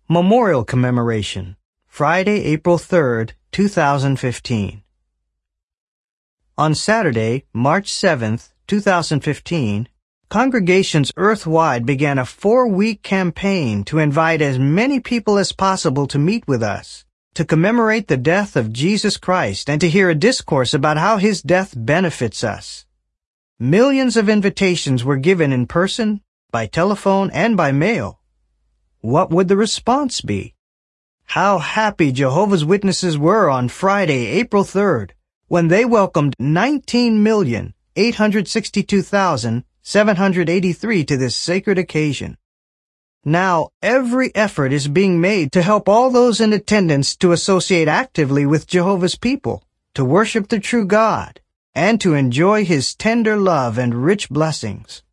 Memorial Commemoration, Friday, April 3rd, 2015. On Saturday, March 7th, 2015, congregations earthwide began a 4-week campaign to invite as many people as possible to meet with us, to commemorate the death of Jesus Christ and to hear a discourse about how his death benefits us. Millions of invitations were given in person, by telephone, and by mail. What would the response be? How happy Jehovah's Witnesses were on Friday, April 3rd, when they welcomed 19,862,783 to this sacred occasion. Now, every effort is being made to help all those in attendance to associate actively with Jehovah's people, to worship the true God, and to enjoy his tender love and rich blessings.